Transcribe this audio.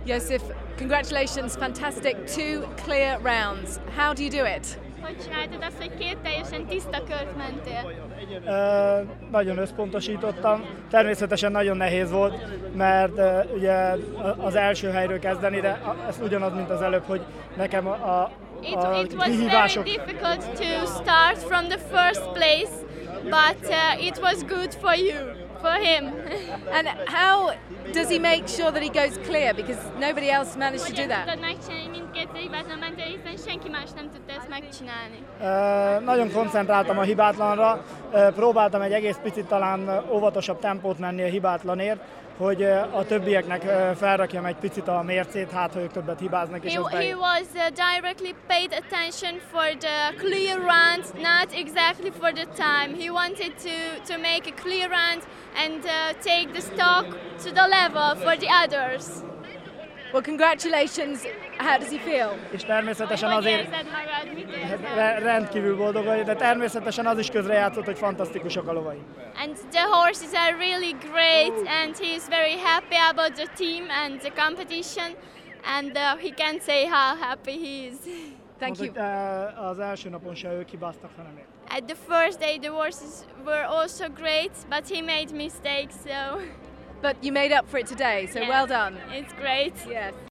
Yosef, congratulations, fantastic 2 clear rounds. How do you do it? Hogy csináltad azt, hogy 2 teljesen tiszta kört mentél? Nagyon összpontosítottam. Természetesen nagyon nehéz volt, mert ugye az első helyről kezdeni, de ez ugyanaz, mint az előbb, hogy nekem a It was very kihívások... difficult to start from the first place, but it was good for you, for him. And how does he make sure that he goes clear? Because nobody else managed to do Hogyan that. tudod megcsinálni mindkettő hibátlan mentél, hiszen senki más nem tudta ezt megcsinálni. Nagyon koncentráltam a hibátlanra, próbáltam egy egész picit talán óvatosabb tempót menni a hibátlanért, hogy a többieknek felrakjam egy picit a mércét, hát ha ők többet hibáznak. És He was directly paid attention for the clear runs, not exactly for the time. He wanted to make a clear run and take the stock to the level for the others. Well, congratulations. How does he feel? És természetesen Hogy azért érzed magad, mit érzel? rendkívül boldog vagy, de természetesen az is közrejátszott, hogy fantasztikusak a lovai. And the horses are really great and he is very happy about the team and the competition and he can't say how happy he is. Thank you. Az első napon se ők hibáztak, hanem én. At the first day the horses were also great, but he made mistakes, so But you made up for it today, so yeah, well done. It's great. Yes.